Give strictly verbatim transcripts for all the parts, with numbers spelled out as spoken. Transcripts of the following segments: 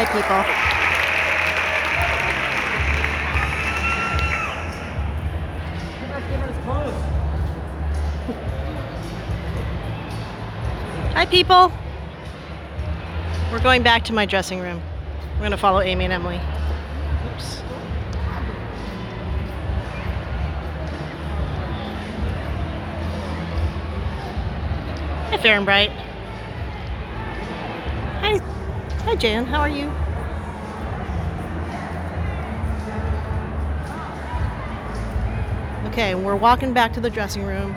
Hi, people. Hi, people. We're going back to my dressing room. We're going to follow Amy and Emily. Oops. Hi, Fair and Bright. Hi. Hi, Jan. How are you? Okay, we're walking back to the dressing room.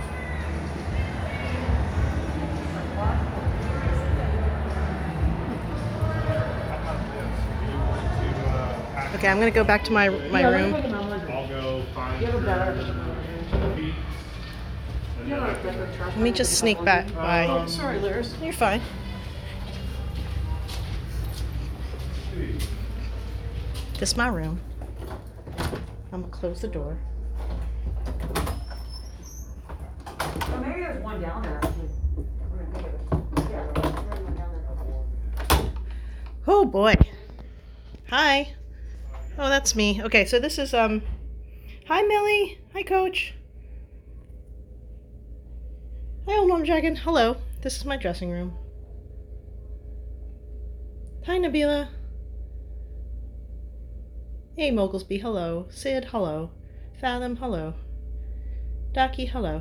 Okay, I'm gonna go back to my my room. I'll go find your feet. Let me just sneak back by. Oh, sorry, Liz. You're fine. This is my room. I'm gonna close the door. Well, maybe there's one down there. Oh boy. Hi. Oh, that's me. Okay, so this is um. Hi, Millie. Hi, Coach. Hi, old Mom Dragon. Hello. This is my dressing room. Hi, Nabila. Hey, Moglesby. Hello. Sid. Hello. Fathom. Hello. Docky. Hello.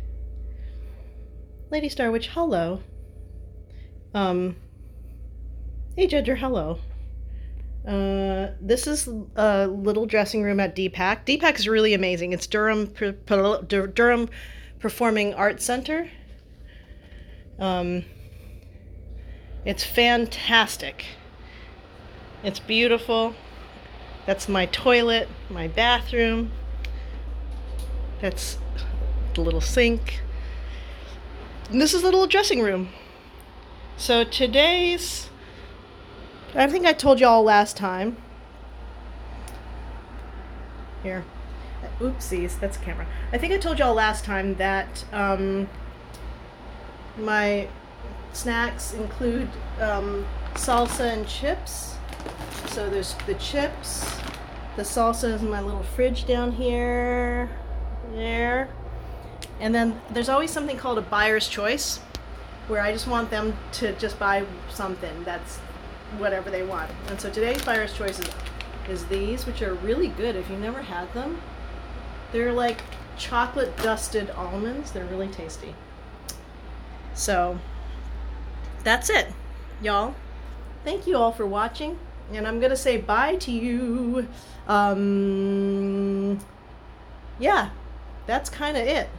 Lady Starwitch. Hello. Um. Hey, Jedger. Hello. Uh, this is a little dressing room at D PAC. D PAC is really amazing. It's Durham Durham Performing Arts Center. Um, it's fantastic. It's beautiful. That's my toilet, my bathroom. That's the little sink. And this is the little dressing room. So today's, I think I told y'all last time. Here. Oopsies, that's a camera. I think I told y'all last time that um, my snacks include um, salsa and chips. So there's the chips. The salsa is in my little fridge down here. There. And then there's always something called a buyer's choice, where I just want them to just buy something that's whatever they want. And so today's buyer's choice is, is these, which are really good if you've never had them. They're like chocolate dusted almonds. They're really tasty. So that's it, y'all. Thank you all for watching, and I'm gonna say bye to you. Um, yeah, that's kind of it.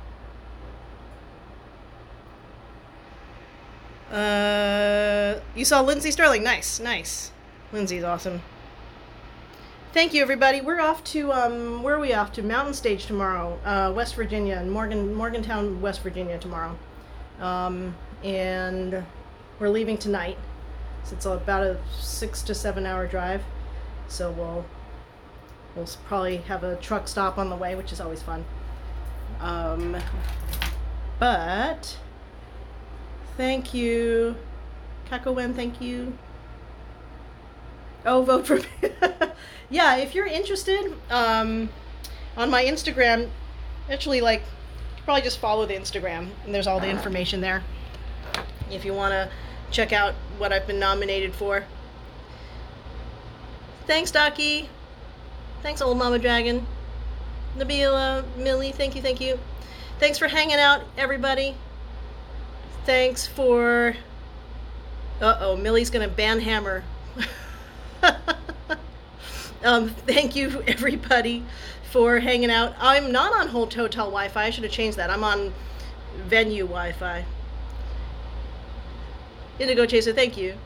Uh, you saw Lindsay Sterling. Nice, nice. Lindsay's awesome. Thank you, everybody. We're off to, um, where are we off to? Mountain Stage tomorrow, uh, West Virginia, in Morgan, Morgantown, West Virginia tomorrow. Um, and we're leaving tonight. So it's about a six to seven hour drive. So we'll, we'll probably have a truck stop on the way, which is always fun. Um, but... Thank you. Kakowen, thank you. Oh, vote for me. Yeah, if you're interested, um, on my Instagram, actually, like, probably just follow the Instagram, and there's all the information there. If you want to check out what I've been nominated for. Thanks, Docky. Thanks, Old Mama Dragon. Nabila, Millie, thank you, thank you. Thanks for hanging out, everybody. Thanks for... Uh-oh, Millie's gonna ban Hammer. um, thank you, everybody, for hanging out. I'm not on hotel Wi-Fi. I should have changed that. I'm on venue Wi-Fi. Indigo Chaser, thank you.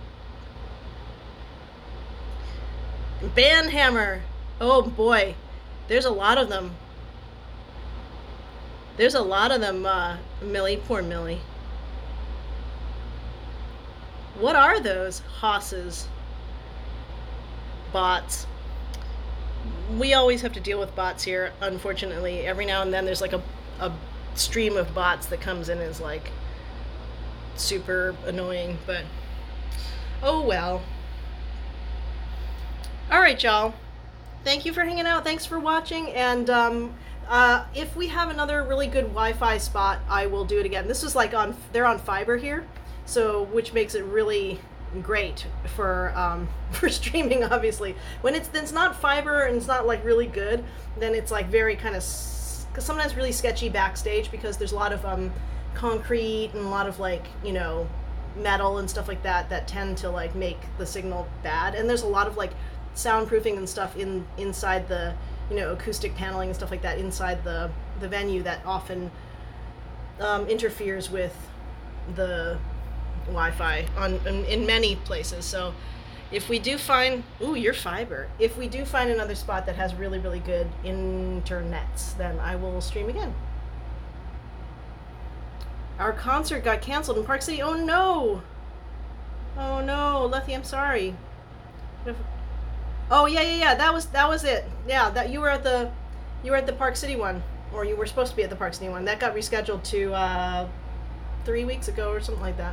Ban Hammer. Oh, boy. There's a lot of them. There's a lot of them, uh, Millie. Poor Millie. What are those? Hosses. Bots. We always have to deal with bots here, unfortunately. Every now and then there's like a, a stream of bots that comes in and is like super annoying, but oh well. All right, y'all. Thank you for hanging out. Thanks for watching. And um, uh, if we have another really good Wi-Fi spot, I will do it again. This is like on, they're on fiber here, so which makes it really great for um, for streaming. Obviously, when it's it's not fiber and it's not like really good, then it's like very kind of because sometimes really sketchy backstage because there's a lot of um, concrete and a lot of like you know metal and stuff like that that tend to like make the signal bad. And there's a lot of like soundproofing and stuff in inside the you know acoustic paneling and stuff like that inside the the venue that often um, interferes with the Wi-Fi on in, in many places. So if we do find ooh your fiber if we do find another spot that has really really good internets, then I will stream again. Our concert got canceled in Park City. Oh no oh no Lethy, I'm sorry. Oh yeah, yeah, yeah. That was that was it. Yeah, that you were at the you were at the Park City one, or you were supposed to be at the Park City one. That got rescheduled to uh, three weeks ago or something like that.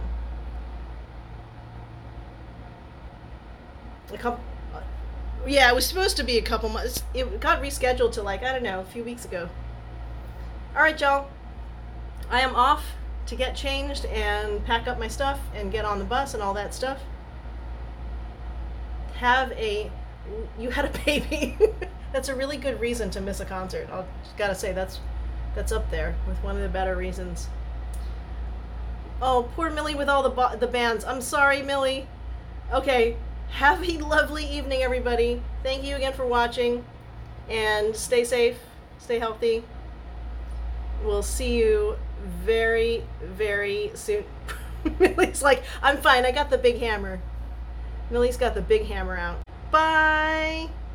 A couple. Uh, yeah, it was supposed to be a couple months. It got rescheduled to like I don't know, a few weeks ago. All right, y'all. I am off to get changed and pack up my stuff and get on the bus and all that stuff. Have a You had a baby. That's a really good reason to miss a concert. I just gotta say that's that's up there with one of the better reasons. Oh, poor Millie with all the bo- the bands. I'm sorry, Millie. Okay, have a lovely evening, everybody. Thank you again for watching, and stay safe, stay healthy. We'll see you very, very soon. Millie's like, I'm fine. I got the big hammer. Millie's got the big hammer out. Bye.